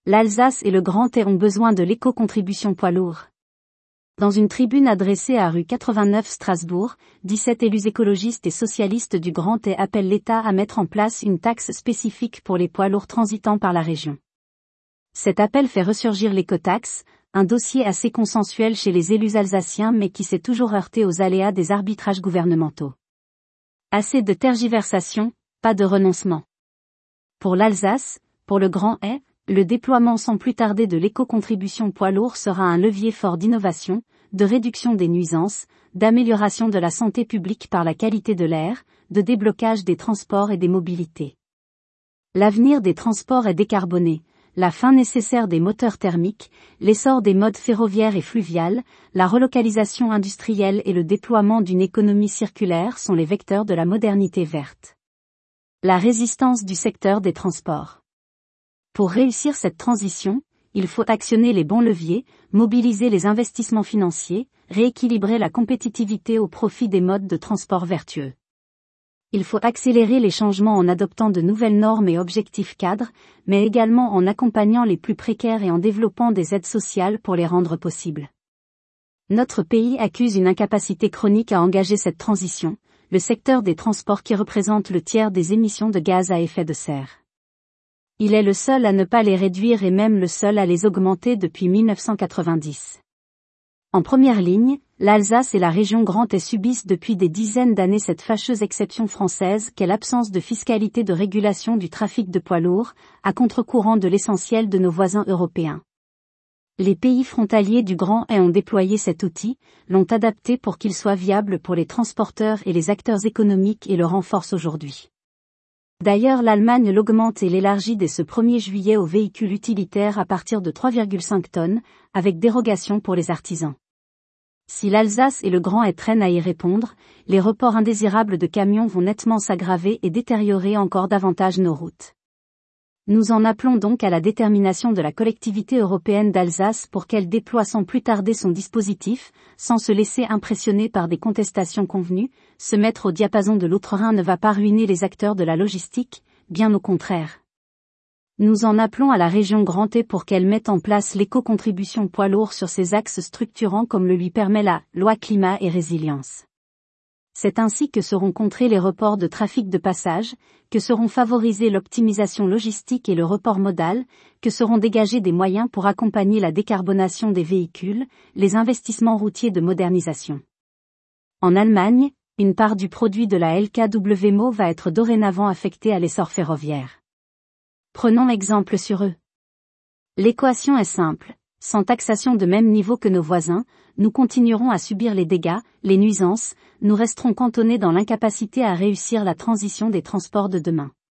L'Alsace et le Grand Est ont besoin de l'éco-contribution poids lourds. Dans une tribune adressée à rue 89 Strasbourg, 17 élus écologistes et socialistes du Grand Est appellent l'État à mettre en place une taxe spécifique pour les poids lourds transitant par la région. Cet appel fait ressurgir l'écotaxe, un dossier assez consensuel chez les élus alsaciens mais qui s'est toujours heurté aux aléas des arbitrages gouvernementaux. Assez de tergiversations, pas de renoncement. Pour l'Alsace, pour le Grand Est, le déploiement sans plus tarder de l'éco-contribution poids lourds sera un levier fort d'innovation, de réduction des nuisances, d'amélioration de la santé publique par la qualité de l'air, de déblocage des transports et des mobilités. L'avenir des transports est décarboné, la fin nécessaire des moteurs thermiques, l'essor des modes ferroviaires et fluviales, la relocalisation industrielle et le déploiement d'une économie circulaire sont les vecteurs de la modernité verte. La résistance du secteur des transports. Pour réussir cette transition, il faut actionner les bons leviers, mobiliser les investissements financiers, rééquilibrer la compétitivité au profit des modes de transport vertueux. Il faut accélérer les changements en adoptant de nouvelles normes et objectifs cadres, mais également en accompagnant les plus précaires et en développant des aides sociales pour les rendre possibles. Notre pays accuse une incapacité chronique à engager cette transition, le secteur des transports qui représente le tiers des émissions de gaz à effet de serre. Il est le seul à ne pas les réduire et même le seul à les augmenter depuis 1990. En première ligne, l'Alsace et la région Grand Est subissent depuis des dizaines d'années cette fâcheuse exception française qu'est l'absence de fiscalité de régulation du trafic de poids lourds, à contre-courant de l'essentiel de nos voisins européens. Les pays frontaliers du Grand Est ont déployé cet outil, l'ont adapté pour qu'il soit viable pour les transporteurs et les acteurs économiques et le renforcent aujourd'hui. D'ailleurs l'Allemagne l'augmente et l'élargit dès ce 1er juillet aux véhicules utilitaires à partir de 3,5 tonnes, avec dérogation pour les artisans. Si l'Alsace et le Grand Est traînent à y répondre, les reports indésirables de camions vont nettement s'aggraver et détériorer encore davantage nos routes. Nous en appelons donc à la détermination de la collectivité européenne d'Alsace pour qu'elle déploie sans plus tarder son dispositif, sans se laisser impressionner par des contestations convenues. Se mettre au diapason de l'Outre-Rhin ne va pas ruiner les acteurs de la logistique, bien au contraire. Nous en appelons à la région Grand Est pour qu'elle mette en place l'éco-contribution poids lourds sur ses axes structurants comme le lui permet la loi climat et résilience. C'est ainsi que seront contrés les reports de trafic de passage, que seront favorisés l'optimisation logistique et le report modal, que seront dégagés des moyens pour accompagner la décarbonation des véhicules, les investissements routiers de modernisation. En Allemagne, une part du produit de la LKW-MO va être dorénavant affectée à l'essor ferroviaire. Prenons exemple sur eux. L'équation est simple. Sans taxation de même niveau que nos voisins, nous continuerons à subir les dégâts, les nuisances, nous resterons cantonnés dans l'incapacité à réussir la transition des transports de demain.